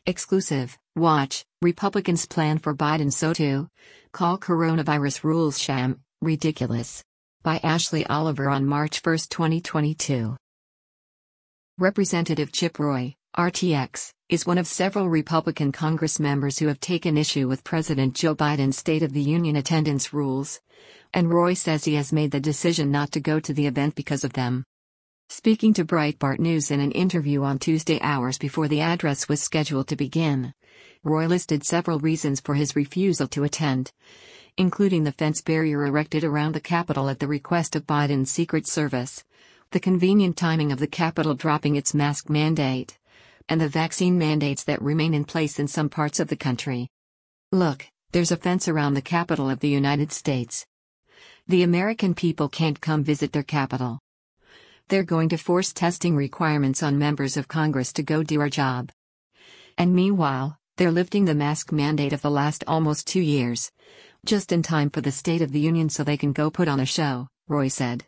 Exclusive, watch, Republicans plan for Biden so to call coronavirus rules sham, ridiculous. By Ashley Oliver on March 1, 2022. Representative Chip Roy, RTX, is one of several Republican Congress members who have taken issue with President Joe Biden's State of the Union attendance rules. And Roy says he has made the decision not to go to the event because of them. Speaking to Breitbart News in an interview on Tuesday hours before the address was scheduled to begin, Roy listed several reasons for his refusal to attend, including the fence barrier erected around the Capitol at the request of Biden's Secret Service, the convenient timing of the Capitol dropping its mask mandate, and the vaccine mandates that remain in place in some parts of the country. Look, there's a fence around the Capitol of the United States. The American people can't come visit their capital. They're going to force testing requirements on members of Congress to go do our job. And meanwhile, they're lifting the mask mandate of the last almost 2 years, just in time for the State of the Union so they can go put on a show, Roy said.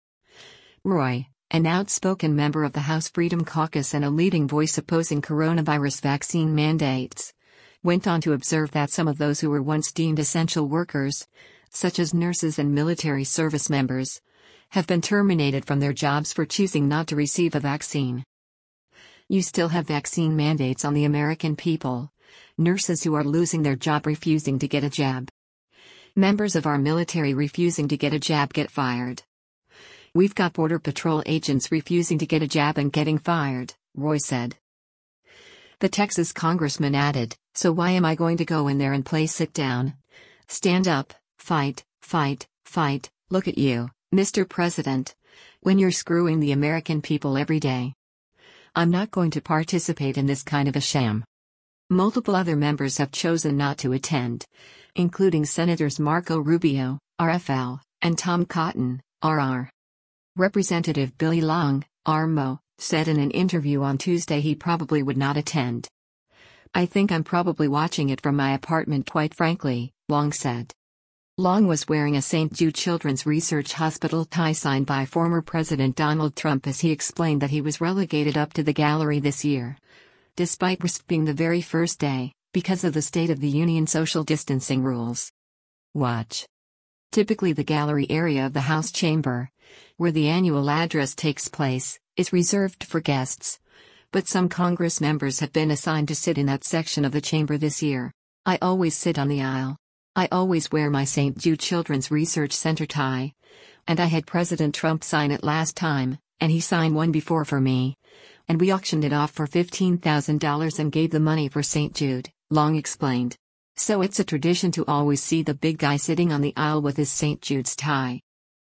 Roy, an outspoken member of the House Freedom Caucus and a leading voice opposing coronavirus vaccine mandates, went on to observe that some of those who were once deemed essential workers, such as nurses and military service members, have been terminated from their jobs for choosing not to receive a vaccine. You still have vaccine mandates on the American people, nurses who are losing their job refusing to get a jab. Members of our military refusing to get a jab get fired. We've got Border Patrol agents refusing to get a jab and getting fired, Roy said. The Texas congressman added, so why am I going to go in there and play sit down? Stand up, fight, fight, fight, look at you, Mr. President, when you're screwing the American people every day. I'm not going to participate in this kind of a sham. Multiple other members have chosen not to attend, including Senators Marco Rubio, RFL, and Tom Cotton, RR. Representative Billy Long, RMO, said in an interview on Tuesday he probably would not attend. I think I'm probably watching it from my apartment, quite frankly, Long said. Long was wearing a St. Jude Children's Research Hospital tie signed by former President Donald Trump as he explained that he was relegated up to the gallery this year, despite being the very first day, because of the State of the Union social distancing rules. Watch. Typically the gallery area of the House chamber, where the annual address takes place, is reserved for guests. But some Congress members have been assigned to sit in that section of the chamber this year. I always sit on the aisle. I always wear my St. Jude Children's Research Center tie. And I had President Trump sign it last time, and he signed one before for me. And we auctioned it off for $15,000 and gave the money for St. Jude, Long explained. So it's a tradition to always see the big guy sitting on the aisle with his St. Jude's tie.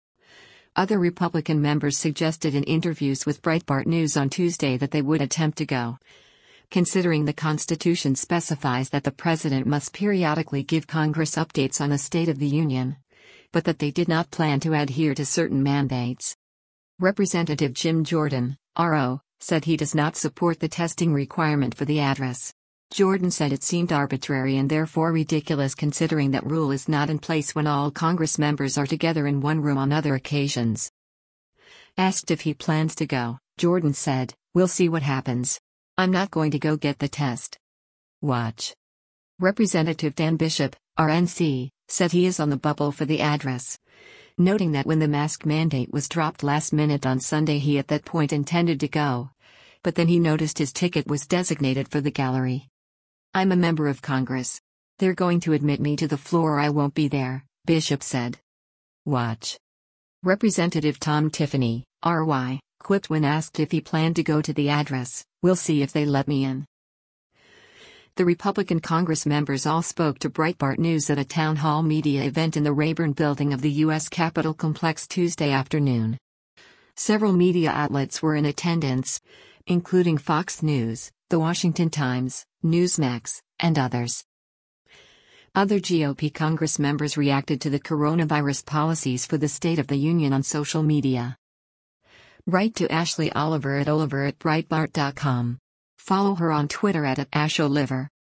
Other Republican members suggested in interviews with Breitbart News on Tuesday that they would attempt to go, considering the Constitution specifies that the president must periodically give Congress updates on the State of the Union, but that they did not plan to adhere to certain mandates. Representative Jim Jordan, RO, said he does not support the testing requirement for the address. Jordan said it seemed arbitrary and therefore ridiculous considering that rule is not in place when all Congress members are together in one room on other occasions. Asked if he plans to go, Jordan said, "We'll see what happens. I'm not going to go get the test." Watch. Representative Dan Bishop, RNC, said he is on the bubble for the address, noting that when the mask mandate was dropped last minute on Sunday he at that point intended to go, but then he noticed his ticket was designated for the gallery. "I'm a member of Congress. They're going to admit me to the floor or I won't be there," Bishop said. Watch. Representative Tom Tiffany, RY, quipped when asked if he planned to go to the address, "We'll see if they let me in." The Republican Congress members all spoke to Breitbart News at a town hall media event in the Rayburn building of the U.S. Capitol complex Tuesday afternoon. Several media outlets were in attendance, including Fox News, The Washington Times, Newsmax, and others. Other GOP Congress members reacted to the coronavirus policies for the State of the Union on social media. Write to Ashley Oliver at Breitbart.com. Follow her on Twitter at @AshOliver.